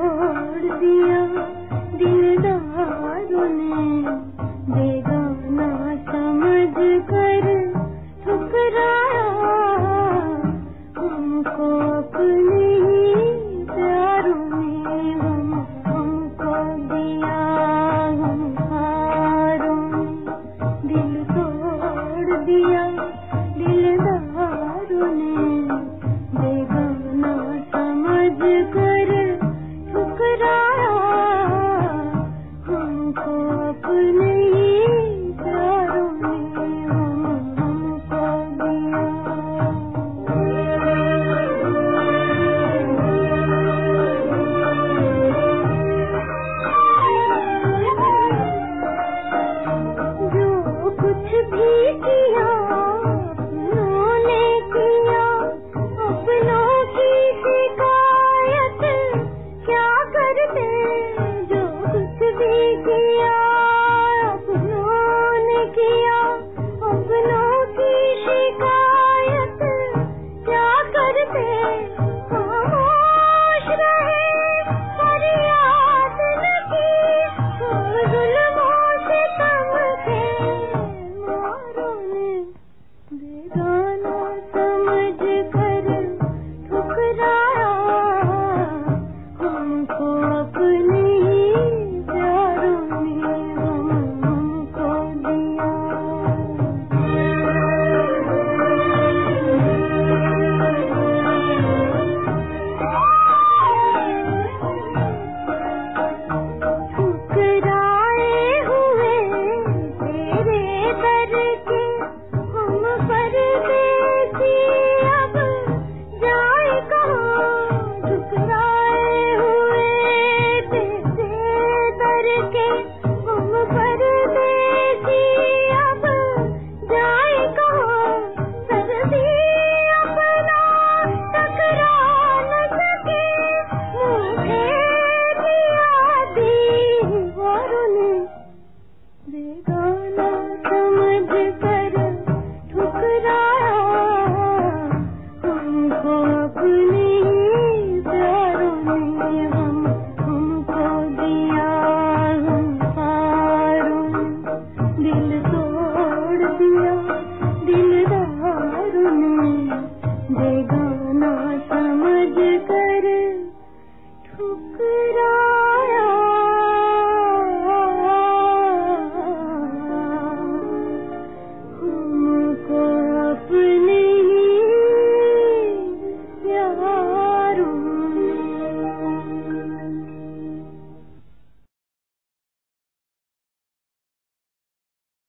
तोड़ दिया दिलदारों ने, बेगाना समझ कर ठुकराया हमको अपने ही प्यारों ने। हमको दिया हम हारों ने, दिल तोड़ दिया दिलदारों ने, बेगाना समझ कर ठुकराया हमको अपने ही प्यारों ने। हमको दिया जो कुछ भी किया अपनों ने किया, अपनों की शिकायत क्या करते। जो कुछ भी किया अपनों ने किया, अपनों की शिकायत क्या करते। खामोश रहे फरियाद न की, जुल्मों से तम थे मारों ने, बेगाना समझ कर ठुकराया हमको